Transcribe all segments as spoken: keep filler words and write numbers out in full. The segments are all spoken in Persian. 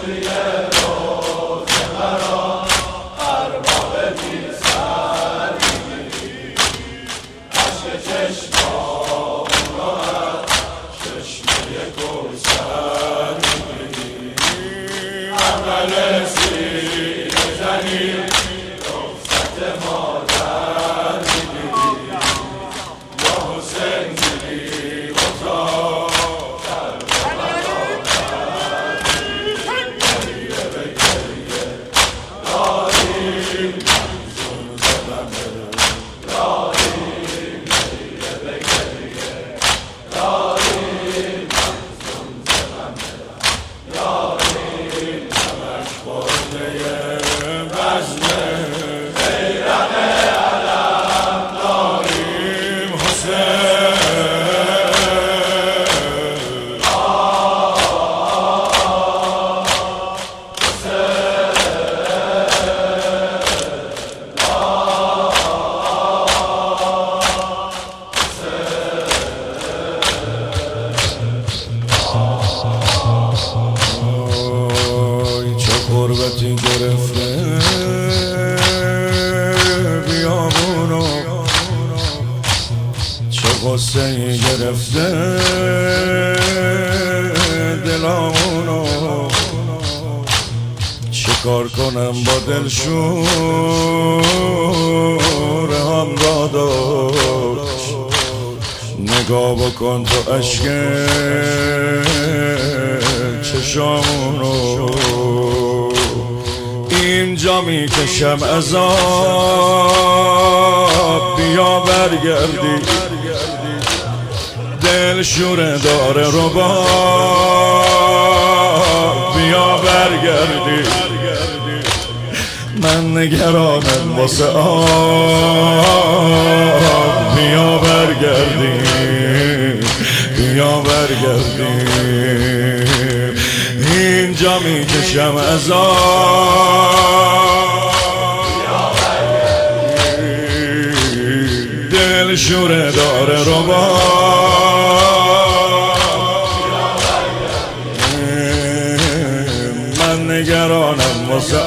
غربتی گرفته بیامونو، چه غصه ای گرفته دلامونو، چه کار کنم با دلشور هم داداش، نگاه بکن تو عشق چشامونو، اینجا میکشم عذاب، بیا برگردی دل شوره داره رباب، بیا برگردی من نگرانم واسه آب، بیا برگردی بیا برگردی اینجا میکشم عذاب، دل شوره داره رباب، من نگرانم واسه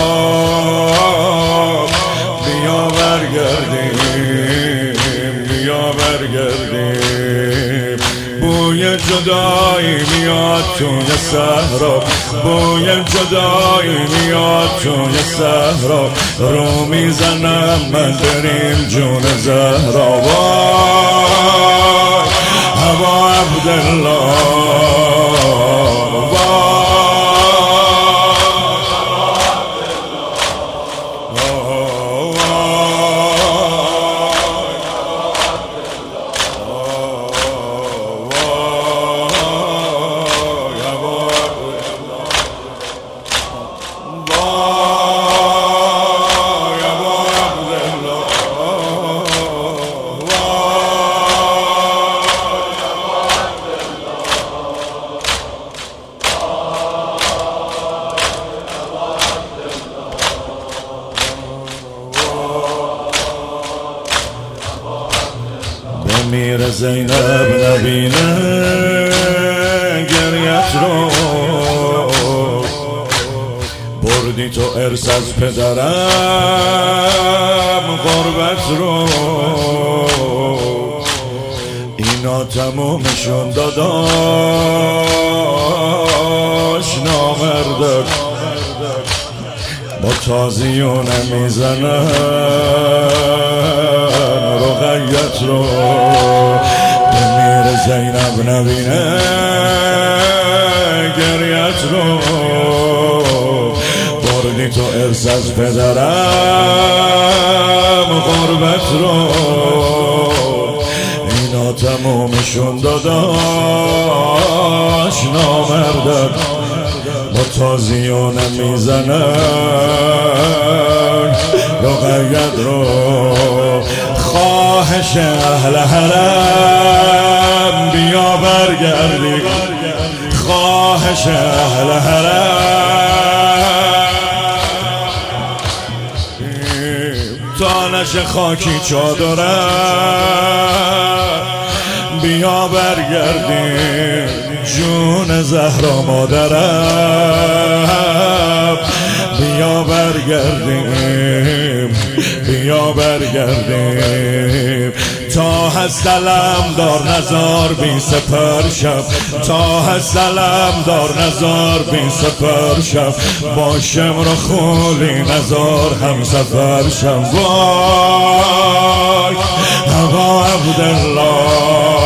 آب، بیا برگردیم بیا برگردیم بوی جدایی میاد توی صحرا، بوی جدایی میاد توی صحرا، رو میزنم من بریم جون زهرا، وای هوا عبدالله میره زینب نبینه گریت رو، بردی تو ارث از پدرم غربت رو، اینا تمومشون داداش نامردن، با تازیونه میزنن رقیت رو، بمیره زینب نبینه گریت رو، بردی تو ارث از پدرم غربت رو، اینا تمومشون داداش نامردن، با تازیونه میزنن رقیت رو، خواهش اهل حرم بیا برگردی، خواهش اهل حرم تا نشه خاکی چادرم، بیا برگردی جون زهرا مادرم، بیا برگردیم بیا برگردیم تا هست علم دار نزار بی سپر شب تا هست علم دار نزار بی سپر شب با شمر و خولی نزار هم سفر شب وای ابا عبدالله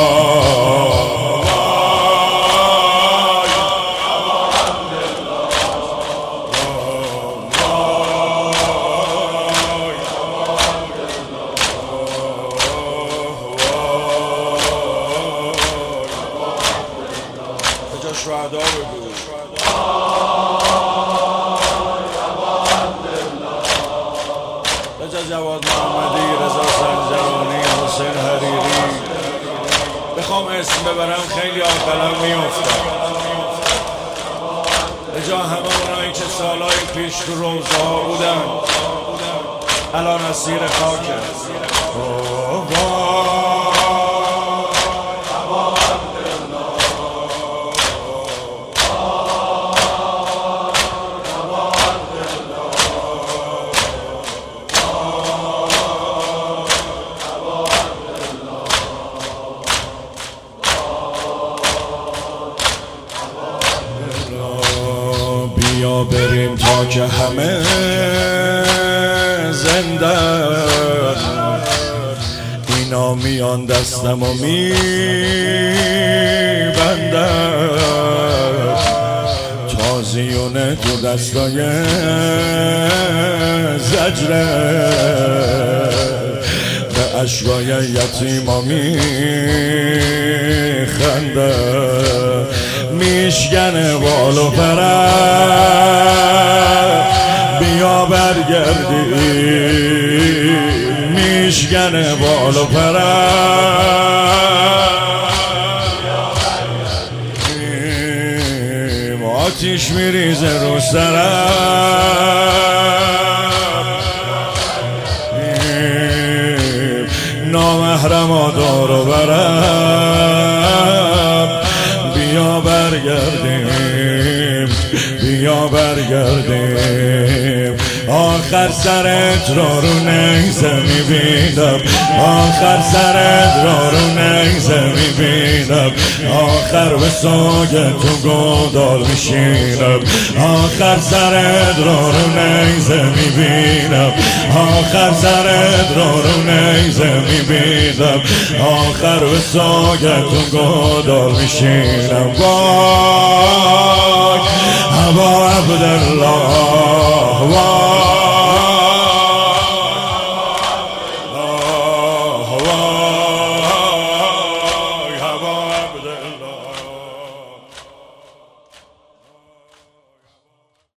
شهدا بگو رضا جواد محمدی رضا سنجرانی حسین حریری بخوام اسم ببرم خیلی آقلم میافتم به جا همه اونایی که سالهای پیش تو روزه ها بودن الان اسیر خاکن بیا بریم تا که همه زنده اینا میان دستم و میبنده تازیونه تو دستای زجره به اشکای یتیما میخنده میشکنه بال و پره بیا برگردی میشکنه بال و پره آتیش میریزه رو سرم نامحرما دار و برم بیا برگردیم بیا برگردیم آخر سرت را رو نیزه میبینم آخر سرت را رو نیزه میبینم آخر به ساگ تو گودال میشینم آخر سرت را رو نیزه میبینم آخر سرت را رو نیزه میبینم آخر به ساگ تو گودال میشینم وای ابا عبدالله وای